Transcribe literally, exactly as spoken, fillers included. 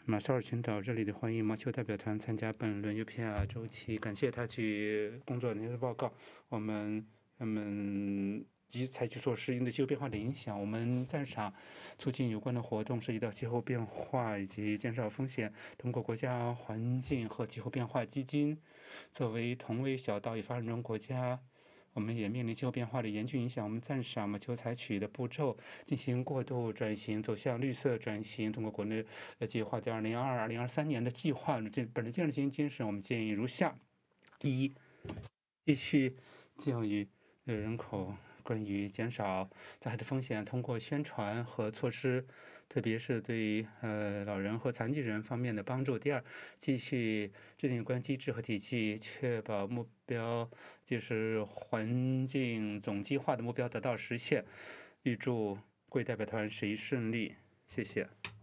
马绍尔群岛热烈地欢迎毛球代表团参加本轮 U P R 周期，感谢他去工作联合报告。我们我们及采取措施应对气候变化的影响。我们赞赏促进有关的活动涉及到气候变化以及减少风险，通过国家环境和气候变化基金作为同为小岛屿发展中国家。我们也面临气候变化的严峻影响。我们赞赏马球采取的步骤，进行过渡转型，走向绿色转型。通过国内的计划，在二零二二、二零二三年的计划，这本着这样的精神，我们建议如下：一、继续教育人口关于减少灾害的风险，通过宣传和措施，特别是对呃老人和残疾人方面的帮助。第二，继续制定有关机制和体系，确保目标就是环境总计划的目标得到实现。预祝贵代表团审议顺利，谢谢。